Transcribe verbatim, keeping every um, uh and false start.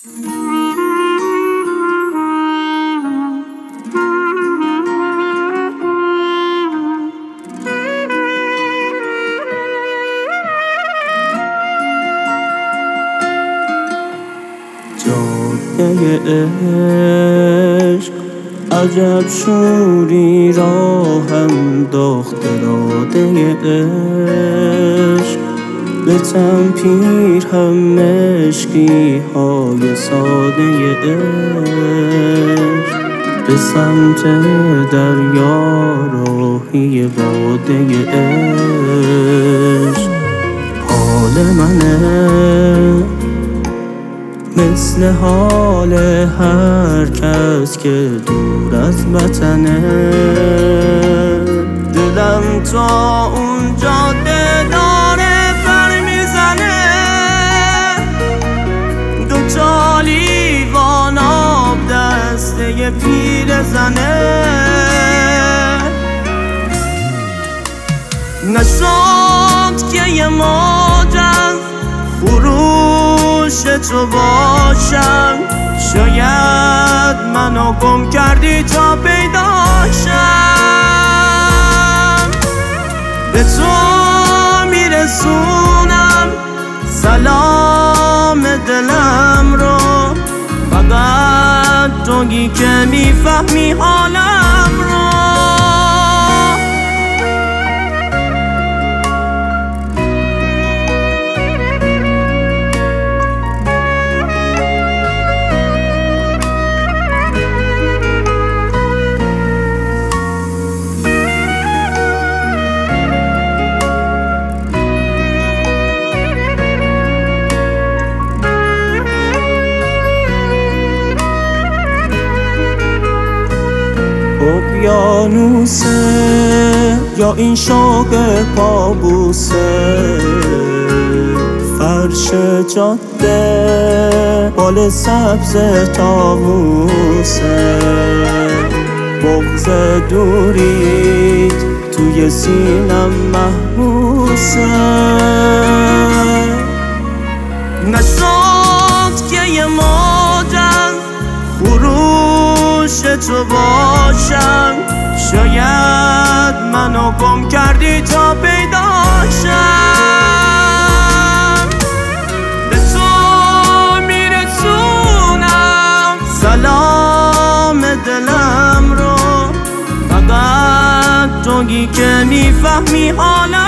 جاده عشق عجب شوری راهم داخت اراده عشق به تن پیر هم مشکی های ساده عشق به سمت دریا راهی باده عشق حال منه مثل حال هر کس که دور از وطنه دلم تا اون جاده داره پر میزنه دو تا لیوان آب دسته پیر زنه نشد که یه موج از خروش تو باشم شاید منو گم کردی تا پیداشم به تو میرسونم سلام دلم رو فقط تویی که میفهمی حالم رو اقیانوسه یا این شوق پابوسه فرش جاده بال سبز طاووسه بغض دوریت توی سینم محبوسه نشد که یه موج از خروش تو باشم شاید منو گم کردی تا پیداشم به تو میرسونم سلام دلم رو فقط تویی که میفهمی حالم